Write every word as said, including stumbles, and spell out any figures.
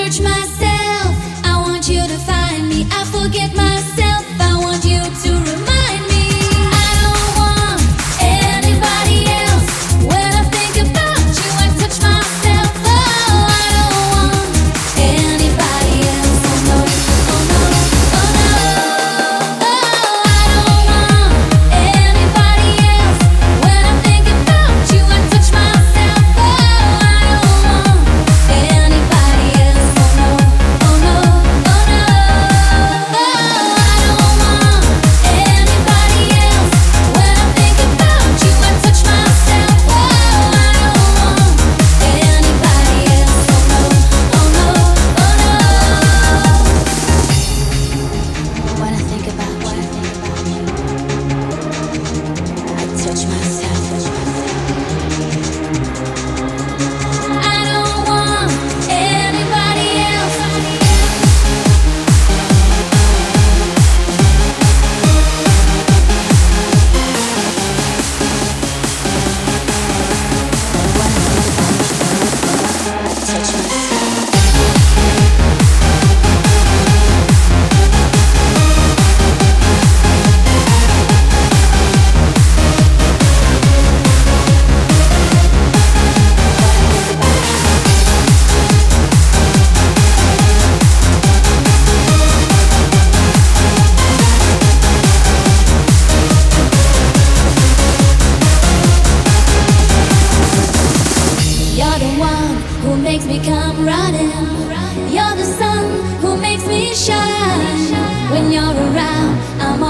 touch myself. I want you to find me. I forget myself. I want you to remind me. I don't want anybody else. When I think about you, I touch myself. Oh, I don't want anybody else. Oh no, oh no, oh no. Oh, I don't want anybody else. When I think about you, I touch myself. Oh, I don't want anybody else. Oh no, oh no, oh no. Oh, I don't want anybody else. When I think about you, I touch myself. Oh, I don't want anybody else. Oh no, oh no, oh no. When I think about you, I touch myself. I don't want anybody else. Touch myself. You're the one who makes me come running. You're the sun who makes me shine. When you're around, I'm